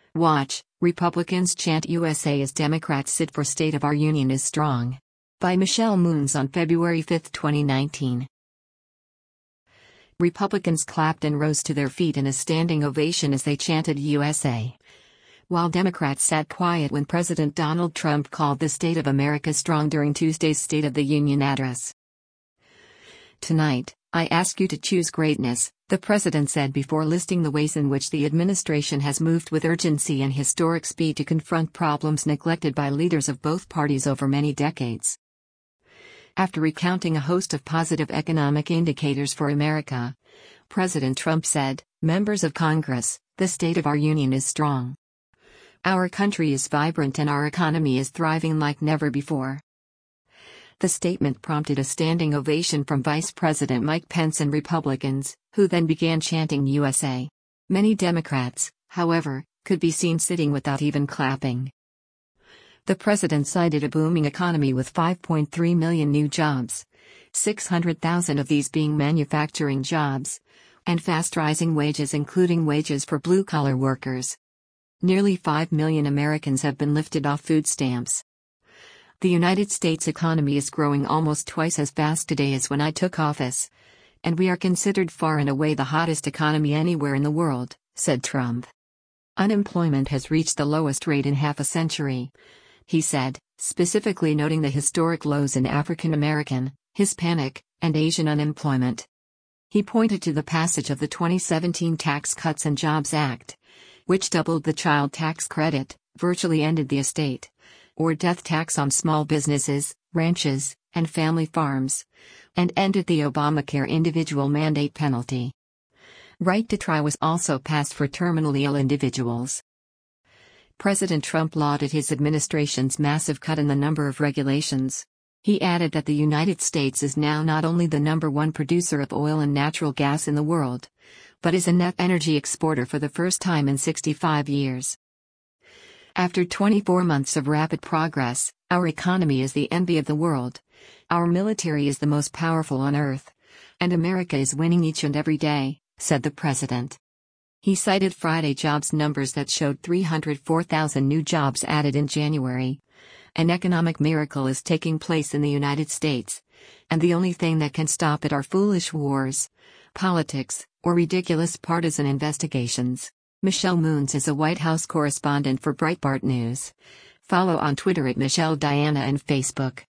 Watch, Republicans chant USA as Democrats sit for State of Our Union is Strong. By Michelle Moons on February 5, 2019. Republicans clapped and rose to their feet in a standing ovation as they chanted USA, while Democrats sat quiet when President Donald Trump called the State of America strong during Tuesday's State of the Union address. "Tonight, I ask you to choose greatness," the president said before listing the ways in which the administration has moved with urgency and historic speed to confront problems neglected by leaders of both parties over many decades. After recounting a host of positive economic indicators for America, President Trump said, "Members of Congress, the State of our Union is strong. Our country is vibrant and our economy is thriving like never before." The statement prompted a standing ovation from Vice President Mike Pence and Republicans, who then began chanting USA. Many Democrats, however, could be seen sitting without even clapping. The president cited a booming economy with 5.3 million new jobs, 600,000 of these being manufacturing jobs, and fast rising wages, including wages for blue-collar workers. Nearly 5 million Americans have been lifted off food stamps. "The United States economy is growing almost twice as fast today as when I took office, and we are considered far and away the hottest economy anywhere in the world," said Trump. "Unemployment has reached the lowest rate in half a century," he said, specifically noting the historic lows in African American, Hispanic, and Asian unemployment. He pointed to the passage of the 2017 Tax Cuts and Jobs Act, which doubled the child tax credit, virtually ended the estate or death tax on small businesses, ranches, and family farms, and ended the Obamacare individual mandate penalty. Right to try was also passed for terminally ill individuals. President Trump lauded his administration's massive cut in the number of regulations. He added that the United States is now not only the #1 producer of oil and natural gas in the world, but is a net energy exporter for the first time in 65 years. "After 24 months of rapid progress, our economy is the envy of the world. Our military is the most powerful on earth. And America is winning each and every day," said the president. He cited Friday jobs numbers that showed 304,000 new jobs added in January. "An economic miracle is taking place in the United States, and the only thing that can stop it are foolish wars, politics, or ridiculous partisan investigations." Michelle Moons is a White House correspondent for Breitbart News. Follow on Twitter at Michelle Diana and Facebook.